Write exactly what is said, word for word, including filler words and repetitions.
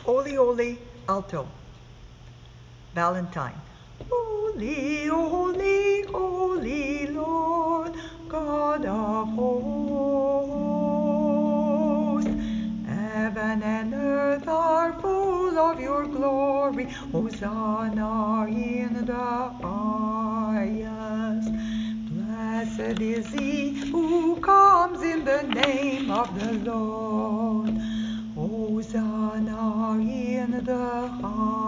Holy, holy, alto. Valentine. Holy, holy, holy Lord, God of hosts. Heaven and earth are full of your glory. Hosanna in the highest. Blessed is he who comes in the name of the Lord. Hosanna in the highest.